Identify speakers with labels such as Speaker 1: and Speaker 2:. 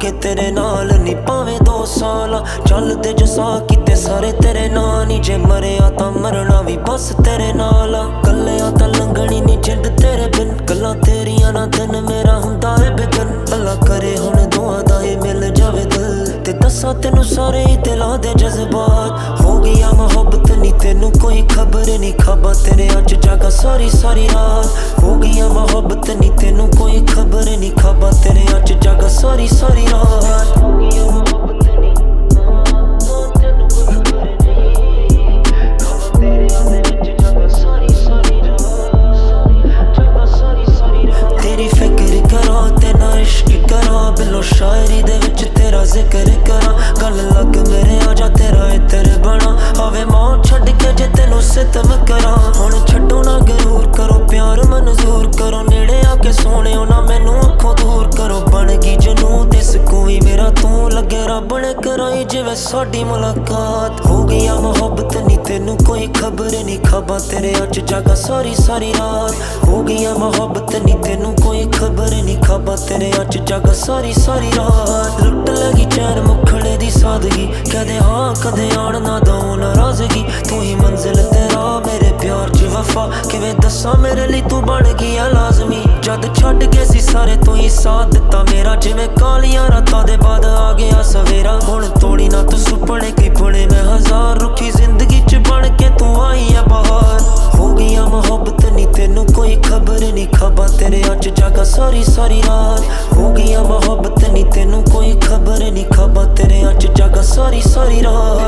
Speaker 1: के तेरे नाल नी भावें 2 साल चलदे जो सा किते सारे तेरे नाल नी जे मरिया तां मरना भी बस तेरे नाल कल्लिया तां लंघनी नी जिंद तेरे बिन गल्लां तेरियां ना दिन मेरा हुंदा है बिगन अल्लाह करे हुण दुआ दा ही मिल जावे दिल ते दस्सां तेनू सारे ही दिलां दे जज्बात हो गया मोहब्बत नी तेनू कोई खबर नी ख्वाबां तेरे अज जागा सारी सारी रात हो गया मोहब्बत नी तेनू कोई खबर नी ख्वाबां तेरे अज जागा सारी सारी रात हो गया मोहब्बत नी तेनू कोई खबर नी ख्वाबां तेरे अज जागा सारी सारी रात जागा सारी सारी रात तेरी फिक्र करा तेना इश्क करा बिलो शायरी दे विच तेरा जिक्र करा गल लग मेरे आजा तेरा इत्र बना आवे मौत छड्ड के जे तेनू सितम करा हुण छड्डो ना गरूर करो प्यार मंजूर करो नेड़े आके सोहणियो ना मैनू अखों दूर करो बन गई जनू दिस कोई मेरा तू लगे रब ने कराई जिवें साडी मुलाकात हो गया मोहब्बत नी तेनू कोई खबर नी ख्वाबां तेरे अज जागा सारी सारी रात हो गया मोहब्बत नी तेनू कोई खबर नी ख्वाबां तेरे अज जागा सारी सारी रात लुट लगी चैन मुखड़े दी सादगी कदे हाँ कदे आण ना दऊं नाराजगी तू ही मंजिल तेरा मेरे प्यार च वफा किवें दस्सां मेरे लिए तू बन गया लाजमी जद छड्ड गए सी सारे तू ही साथ दिता मेरा जिवें कालियां रातां दे बाद आ गया सवेरा हुण तोड़ी ना तू सुपने की बुने मैं हजार रुखी जिंदगी च बन के तू आई है बहार हो गया मोहब्बत नी तेनू कोई खबर नी ख्वाबां तेरे अज जागा सारी सारी रात हो गया मोहब्बत नी तेनू कोई खबर नी ख्वाबां तेरे अज जागा सारी सारी रात